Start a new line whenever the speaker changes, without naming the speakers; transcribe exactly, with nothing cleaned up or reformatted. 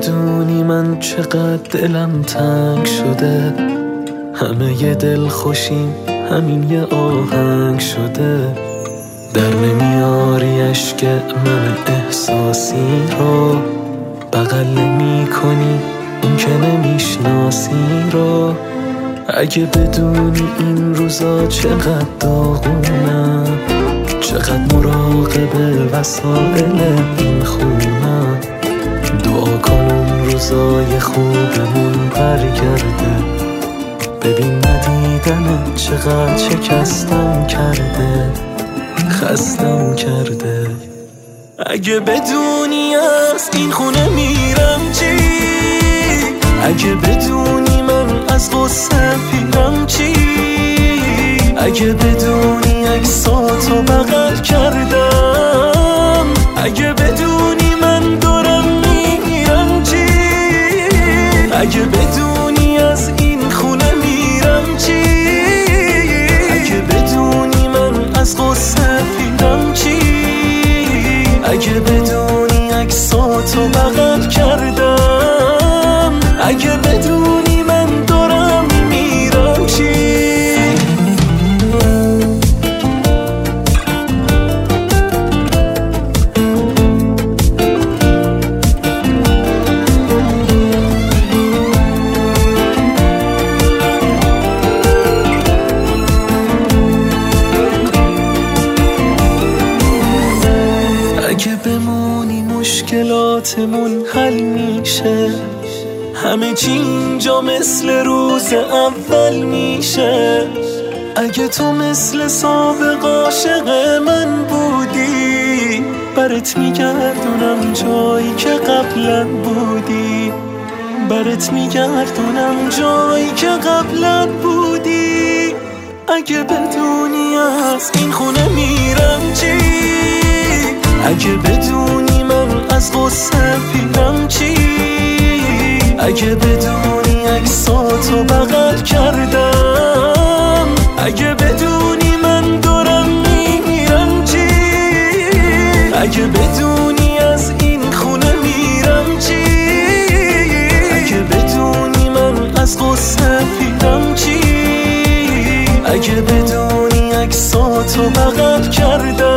بدونی من چقدر دلم تنگ شده، همه ی دل خوشیم همین یه آهنگ شده. در نمیاری عشق من احساسی رو، بغل نمی کنی این که نمیشناسی رو. اگه بدونی این روزا چقدر داغونم، چقدر مراقب وسایل این خونم، دعا کن اون روزای خوبمون برگرده. ببین ندیدنت چقدر شکستم کرده، خستم کرده. اگه بدونی از این خونه میرم چی، اگه بدونی من از غصه پیرم چی، اگه بدونی عکساتو بغل کردم، اگه بدونی من دارم میرم چی، اگه بدونی از این خونه میرم چی، اگه بدونی من از غصه پیرم چی، اگه بدونی عکساتو بغل کردم، اگه بدونی من دارم میرم چی. اگه بمونی مشکلاتمون حل میشه، همه چی اینجا مثل روز اول میشه. اگه تو مثل سابق عاشق من بودی، برات میگردونم جایی که قبلا بودی، برات میگردونم جایی که قبلا بودی. اگه بدونی از این خونه میرم چی، اگه بدونی من از غصه پیرم چی، اگه بدونی عکساتو بغل کردم، اگه بدونی من دارم میرم چی، اگه بدونی از این خونه میرم چی، اگه بدونی من از غصه پیرم چی، اگه بدونی عکساتو بغل کردم.